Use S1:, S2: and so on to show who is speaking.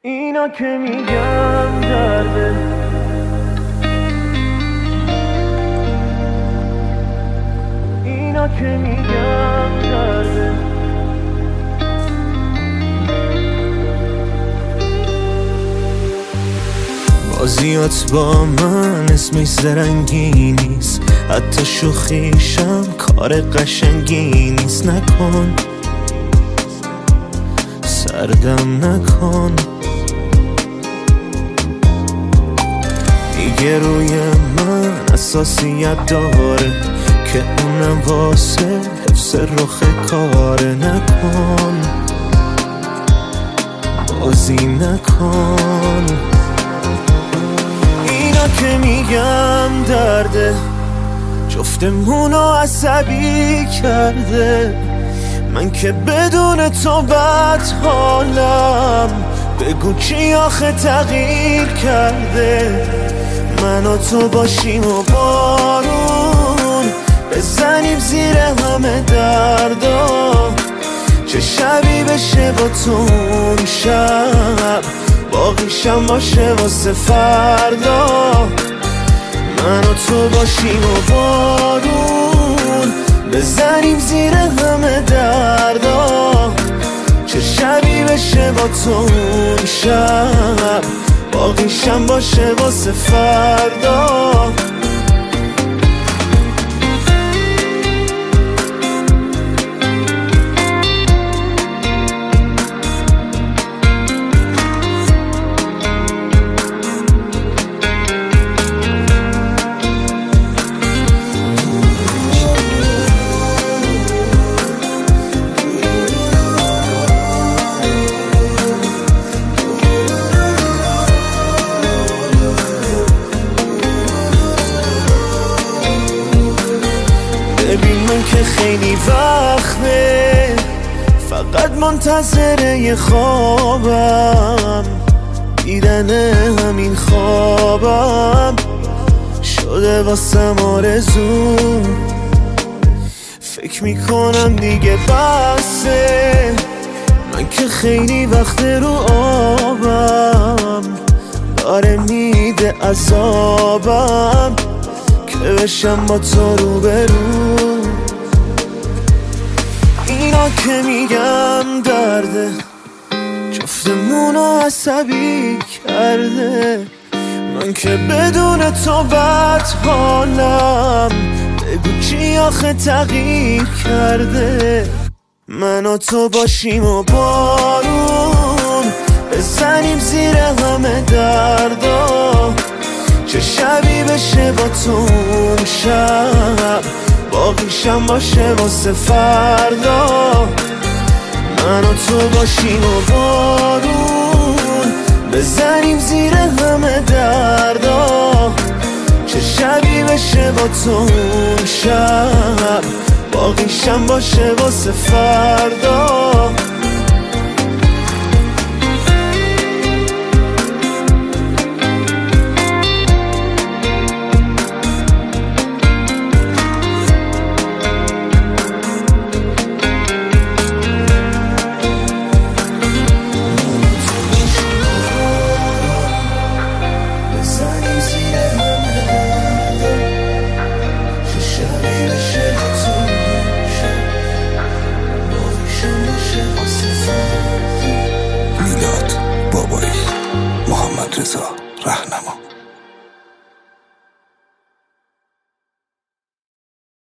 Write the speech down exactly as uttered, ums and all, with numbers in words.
S1: اینا که میگم درده، اینا که میگم درده.
S2: بازیات با من اسمش زرنگی نیست، حتی شوخیشم کار قشنگی نیست. نکن سردم نکن، میگه روی من اساسیت داره که اونم واسه حفظ رخ کاره. نکن بازی نکن، اینا که میگم درده، جفتمونو عصبی کرده. من که بدون تو بد حالم، بگو چی آخه تغییر کرده. من و تو باشیم و بارون بزنیم زیر همه دردا، چه شبی بشه با تو اون شب، باقیشم باشه واسه فردا. من و تو باشیم و بارون بزنیم زیر همه دردا، چه شبی بشه با تو اون شب، باقیشم باشه واسه فردا. ببین من که خیلی وقته فقط منتظر یه خوابم، دیدن همین خوابم شده واسم آرزو. فکر میکنم دیگه بسه، من که خیلی وقت رو آبم، داره میده عذابم که بشم با تو رو برو. اینا که میگم درده، جفتمونو عصبی کرده. من که بدون تو بد حالم، بگو چی آخه تغییر کرده. من و تو باشیم و بارون بزنیم زیر همه دردا، چه شبی بشه با تو اون شب، باقیشم باشه واسه فردا. من و تو باشیم و بارون بزنیم زیر همه دردا، چه شبی بشه با تو اون شب، باقیشم باشه واسه فردا.
S3: میلاد بابایی، محمد رضا رهنما.